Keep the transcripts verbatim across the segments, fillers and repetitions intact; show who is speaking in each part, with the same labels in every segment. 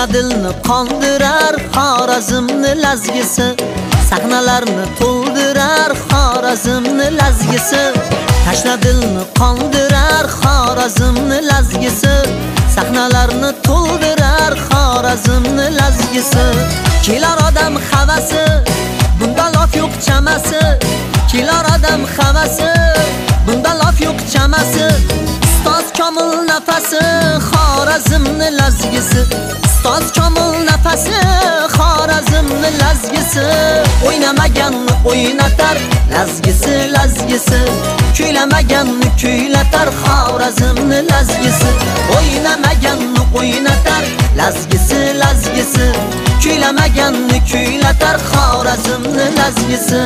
Speaker 1: tashna dilni qondirar Xorazmni lazgisi, sahnalarni to'ldirar Xorazmni lazgisi. Tashna dilni qondirar Xorazmni lazgisi, sahnalarni to'ldirar Xorazmni lazgisi. Kelar odam havasi, bunda lof yo'q chamasi. Kelar odam havasi, bunda lof yo'q chamasi. Ustoz komil nafasi, Xorazmni lazgisi. Ustoz komil nafasi, Xorazmni lazgisi. O'ynamaganni o'ynatar, lazgisi lazgisi. Kuylamaganni kuylatar, Xorazmni lazgisi. O'ynamaganni o'ynatar, lazgisi lazgisi. Kuylamaganni kuylatar, Xorazmni lazgisi.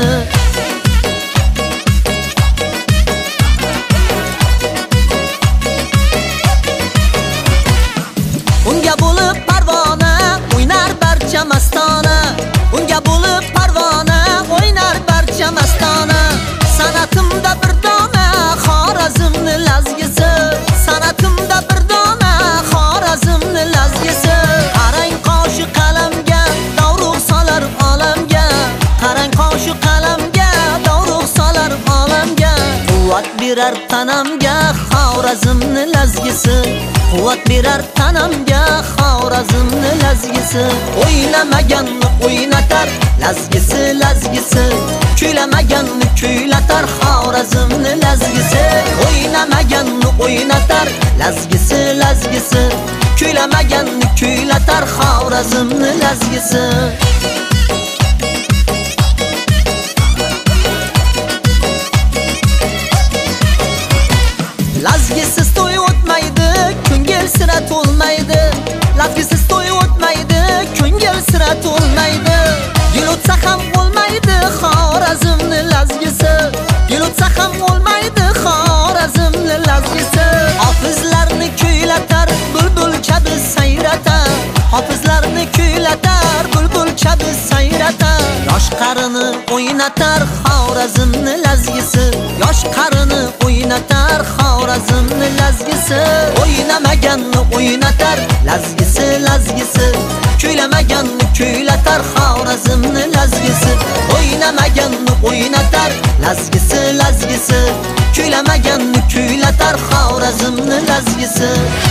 Speaker 1: Unga bo'lib parvona, o'ynar barcha mastona. Unga bo'lib parvona, o'ynar barcha mastona. Sanatimda bir dona, Xorazmni lazgisi. Sanatimda bir dona, Xorazmni lazgisi. Qarang qoshi qalamga, davruq solar olamga. Qarang qoshi qalamga, davruq solar olamga. Quvvat berar tanamga, Xorazmni lazgisi. Quvvat berar tanamga, Xorazmni lazgisi. O'ynamaganni o'ynatar, lazgisi lazgisi. Kuylamaganni kuylatar, Xorazmni lazgisi. O'ynamaganni o'ynatar, lazgisi lazgisi. Kuylamaganni kuylatar, Xorazmni lazgisi. Lazgisiz to'y o'tmaydi, ko'ngil sira to'lmaydi. Lazgisiz to'y o'tmaydi, ko'ngil sira to'lmaydi. Yil o'tsa ham bo'lmaydi, Xorazmni lazgisi. Yil o'tsa ham bo'lmaydi, Xorazmni lazgisi. Hofizlarni kuylatar, bulbul kabi sayratar. Hofizlarni kuylatar, bulbul kabi sayratar. Yosh qarini o'ynatar, Xorazmni lazgisi. Yosh qarini o'ynatar, Xorazmni lazgisi. O'ynamaganni o'ynatar, lazgisi lazgisi. Kuylamaganni kuylatar, Xorazmni lazgisi. O'ynamaganni o'ynatar, lazgisi lazgisi. Kuylamaganni kuylatar, Xorazmni lazgisi.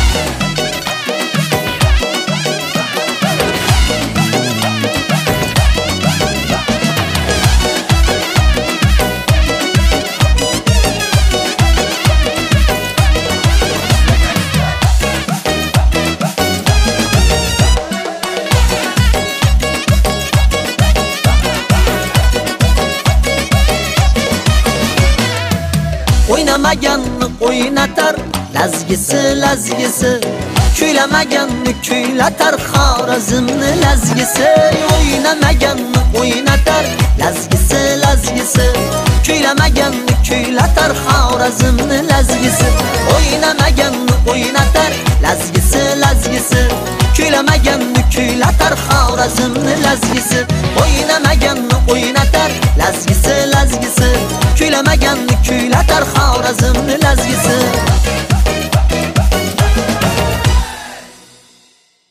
Speaker 1: O'ynamaganni o'ynatar, lazgisi lazgisi. Kuylamaganni kuylatar, Xorazmni lazgisi. O'ynamaganni o'ynatar, lazgisi lazgisi. Kuylamaganni kuylatar, Xorazmni lazgisi. O'ynamaganni o'ynatar, lazgisi lazgisi. Kuylamaganni kuylatar, Xorazmni lazgisi. O'ynamaganni o'ynatar, lazgisi lazgisi. Kuylamaganni kuylatar, Xorazmni